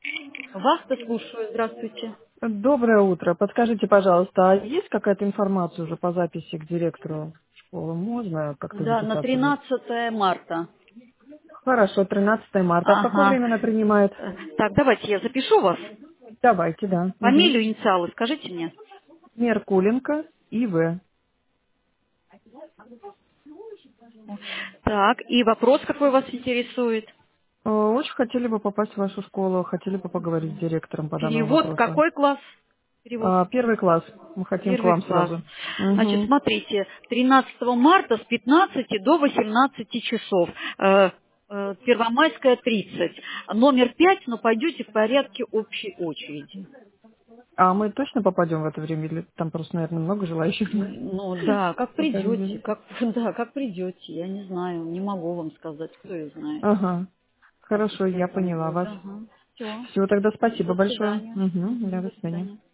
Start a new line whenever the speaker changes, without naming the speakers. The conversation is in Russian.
Вас-то слушаю. Здравствуйте.
Доброе утро. Подскажите, пожалуйста, а есть какая-то информация уже по записи к директору школы? Можно как-то
Да, на
записаться?
13 марта.
Хорошо, 13 марта. А в какое
Ага.
время она принимает?
Так, давайте я запишу вас.
Давайте, да. Угу.
Фамилию, инициалы скажите мне.
Меркуленко ИВ.
Так, и вопрос какой вас интересует?
Очень хотели бы попасть в вашу школу, хотели бы поговорить с директором по данному
Перевод
вопросу.
какой класс? Перевод.
Первый класс. Мы хотим к
Первый
вам
класс.
сразу.
Значит,
Угу.
смотрите, 13 марта с 15 до 18 часов. Первомайская 30. Номер 5, но пойдете в порядке общей очереди.
А мы точно попадем в это время? Или там просто, наверное, много желающих?
Ну да, как
На самом
придете,
деле.
как, да, как придете, я не знаю, не могу вам сказать, кто ее знает,
Ага.
как
Хорошо, я
быстренько он
поняла
будет.
вас.
Ага. Все.
Всего тогда спасибо
До
большое.
свидания.
Угу. Да,
Мгм,
до
до
свидания.
свидания.